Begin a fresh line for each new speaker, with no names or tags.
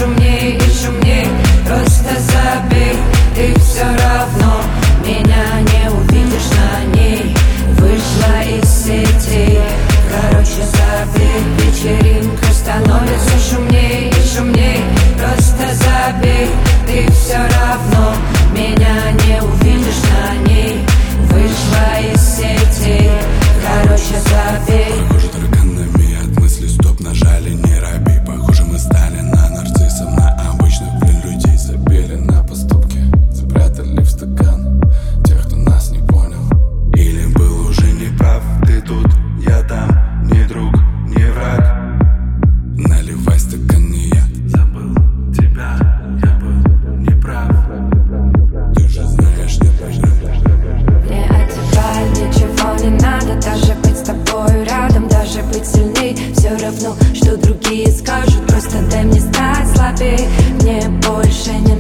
шумней и шумней. Просто забей, ты все равно меня не увидишь на ней. Вышла из сетей, короче забей. Вечеринка становится шумней и шумней. Просто забей, ты все равно меня не увидишь на ней. Вышла из сетей, короче забей.
Похоже, тараканами от мысли стоп нажали, не робей. Похоже, мы стали на нарциссов, на обычных, людей. Забили на поступки, запрятали в стакан тех, кто нас не понял или был уже не прав. Ты тут, я там, не друг, не враг. Наливай стакан, не я забыл тебя, я был неправ. Ты же знаешь, не пожалеешь.
Мне от тебя ничего не надо, даже быть с тобой рядом, даже быть сильней. Все равно, что другие скажут, просто дай мне стать слабей. Мне больше не